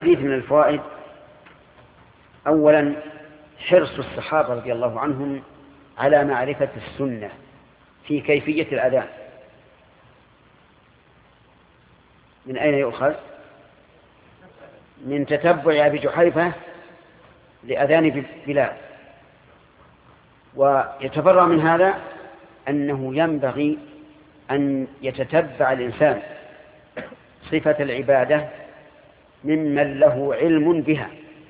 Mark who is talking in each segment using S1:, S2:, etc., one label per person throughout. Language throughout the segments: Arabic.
S1: الحديث من الفوائد. أولا حرص الصحابة رضي الله عنهم على معرفة السنة في كيفية الأذان. من أين يؤخذ؟ من تتبع أبي جحيفة لأذان بلال. ويتفرع من هذا أنه ينبغي أن يتتبع الإنسان صفة العبادة ممن له علم بها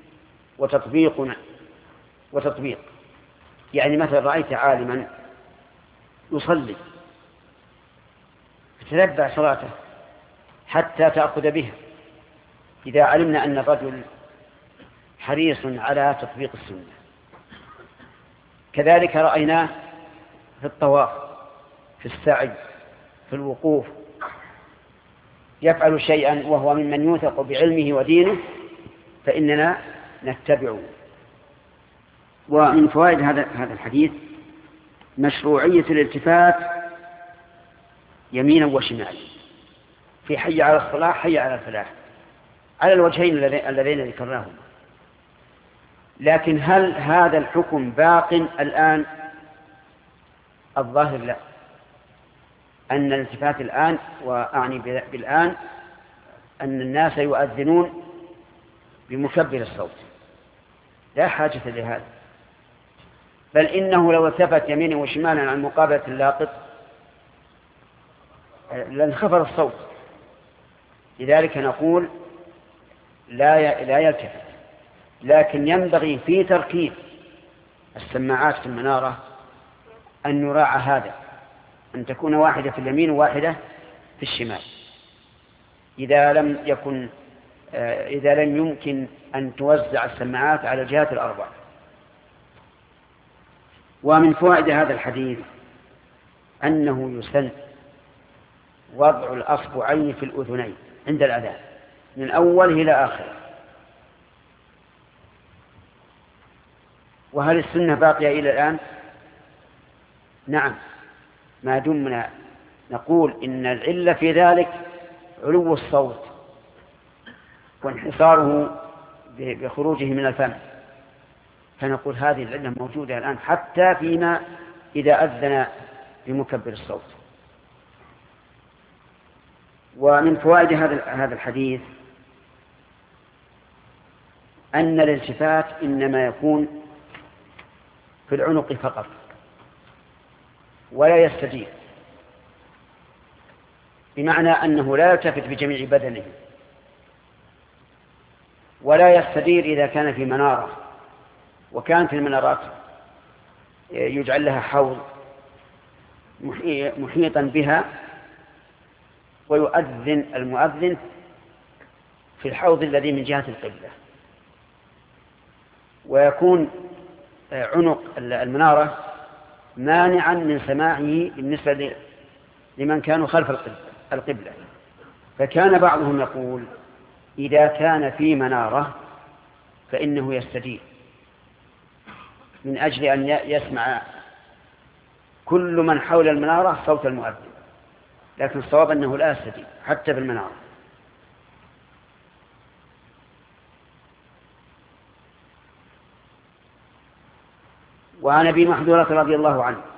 S1: وتطبيق. يعني مثلا رأيت عالما يصلي فتتبع صلاته حتى تأخذ بها إذا علمنا أن الرجل حريص على تطبيق السنة. كذلك رأيناه في الطواف، في السعي، في الوقوف، يفعل شيئا وهو ممن يوثق بعلمه ودينه فإننا نتبعه. ومن فوائد هذا الحديث مشروعية الالتفات يمينا وشمالا في حي على الصلاة حي على الفلاح على الوجهين اللذين ذكرناهما. لكن هل هذا الحكم باق الآن؟ الظاهر لا، أن الالتفات الآن، وأعني بالآن أن الناس يؤذنون بمكبر الصوت، لا حاجة لهذا، بل إنه لو التفت يمينا وشمالا عن مقابلة اللاقط لانخفض الصوت. لذلك نقول لا يلتفت، لكن ينبغي في تركيب السماعات في المنارة أن يراعى هذا، أن تكون واحدة في اليمين وواحدة في الشمال إذا لم يمكن أن توزع السماعات على الجهات الأربع. ومن فوائد هذا الحديث أنه يسن وضع الأصبعين في الأذنين عند الأذان من أوله إلى آخره. وهل السنة باقية إلى الآن؟ نعم، ما دمنا نقول إن العلة في ذلك علو الصوت وانحصاره بخروجه من الفم، فنقول هذه العلة موجودة الآن حتى فيما إذا أذن بمكبر الصوت. ومن فوائد هذا الحديث أن الالتفات إنما يكون في العنق فقط ولا يستدير، بمعنى أنه لا يلتفت بجميع بدنه، ولا يستدير إذا كان في منارة، وكانت المنارات يجعل لها حوض محيطا بها ويؤذن المؤذن في الحوض الذي من جهة القبلة، ويكون عنق المنارة مانعا من سماعه بالنسبة لمن كانوا خلف القبلة. فكان بعضهم يقول إذا كان في منارة فإنه يستدير من أجل أن يسمع كل من حول المنارة صوت المؤذن، لكن الصواب أنه لا يستدير حتى في المنارة. وعن أبي محذورة رضي الله عنه